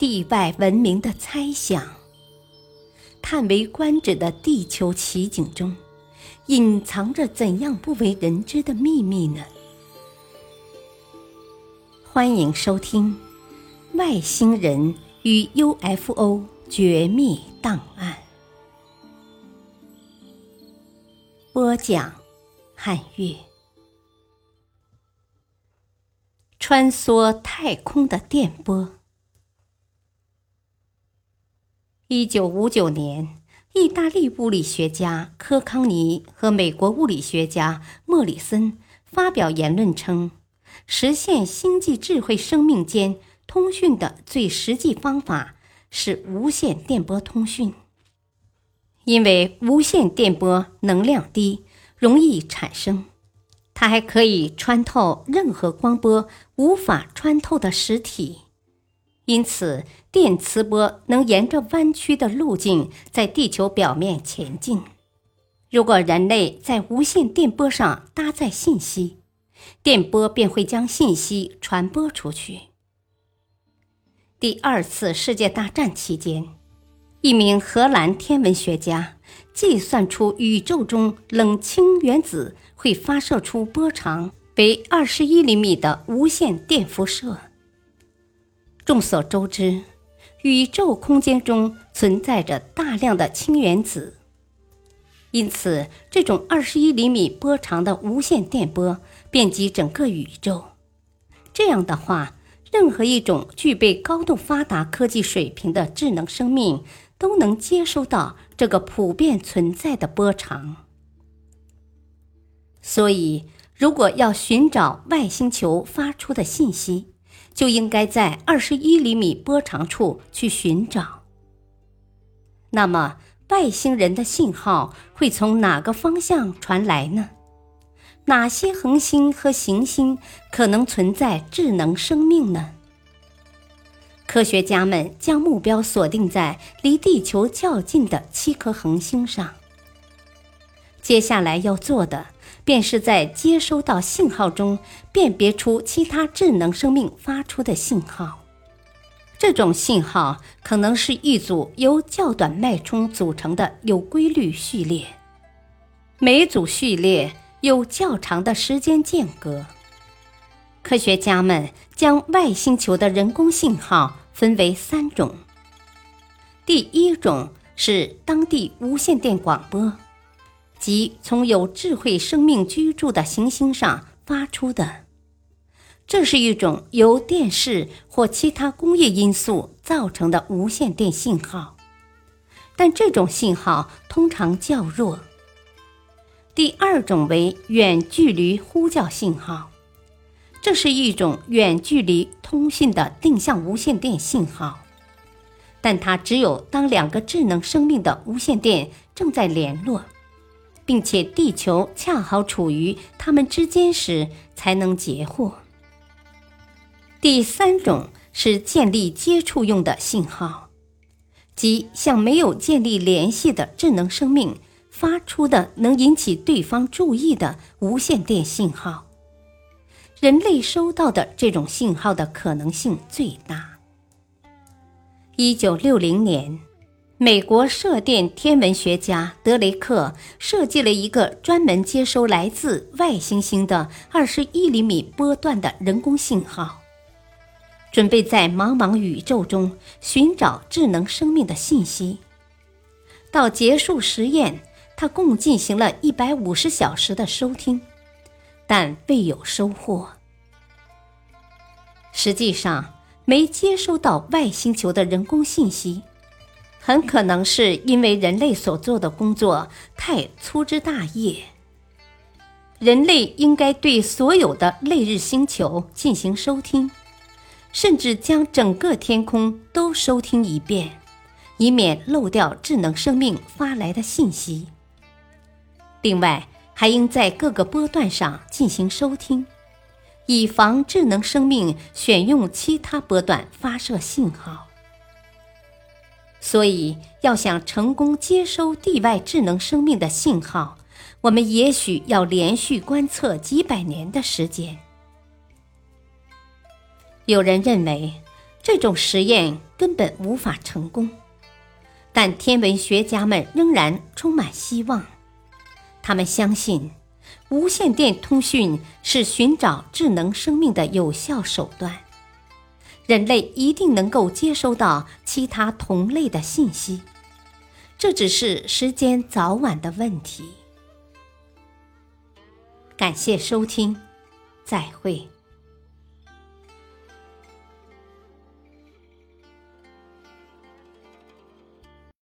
地外文明的猜想，叹为观止的地球奇景中，隐藏着怎样不为人知的秘密呢？欢迎收听《外星人与 UFO 绝密档案》，播讲汉月。穿梭太空的电波。1959年，意大利物理学家科康尼和美国物理学家莫里森发表言论称，实现星际智慧生命间通讯的最实际方法是无线电波通讯。因为无线电波能量低，容易产生，它还可以穿透任何光波无法穿透的实体，因此电磁波能沿着弯曲的路径在地球表面前进。如果人类在无线电波上搭载信息，电波便会将信息传播出去。第二次世界大战期间，一名荷兰天文学家计算出宇宙中冷氢原子会发射出波长为21厘米的无线电辐射。众所周知，宇宙空间中存在着大量的氢原子，因此这种21厘米波长的无线电波遍及整个宇宙。这样的话，任何一种具备高度发达科技水平的智能生命都能接收到这个普遍存在的波长。所以，如果要寻找外星球发出的信息，就应该在21厘米波长处去寻找。那么，外星人的信号会从哪个方向传来呢？哪些恒星和行星可能存在智能生命呢？科学家们将目标锁定在离地球较近的7颗恒星上。接下来要做的，便是在接收到信号中辨别出其他智能生命发出的信号。这种信号可能是一组由较短脉冲组成的有规律序列，每组序列有较长的时间间隔。科学家们将外星球的人工信号分为3种。第一种是当地无线电广播，即从有智慧生命居住的行星上发出的。这是一种由电势或其他工业因素造成的无线电信号，但这种信号通常较弱。第二种为远距离呼叫信号，这是一种远距离通讯的定向无线电信号，但它只有当2个智能生命的无线电正在联络，并且地球恰好处于它们之间时才能截获。第三种是建立接触用的信号，即向没有建立联系的智能生命发出的能引起对方注意的无线电信号。人类收到的这种信号的可能性最大。1960年，美国射电天文学家德雷克设计了一个专门接收来自外行星的21厘米波段的人工信号，准备在茫茫宇宙中寻找智能生命的信息。到结束实验，他共进行了150小时的收听，但未有收获。实际上，没接收到外星球的人工信息，很可能是因为人类所做的工作太粗枝大叶。人类应该对所有的类日星球进行收听，甚至将整个天空都收听一遍，以免漏掉智能生命发来的信息。另外，还应在各个波段上进行收听，以防智能生命选用其他波段发射信号。所以，要想成功接收地外智能生命的信号，我们也许要连续观测几百年的时间。有人认为， 这种实验根本无法成功，但天文学家们仍然充满希望。他们相信，无线电通讯是寻找智能生命的有效手段，人类一定能够接收到其他同类的信息，这只是时间早晚的问题。感谢收听，再会。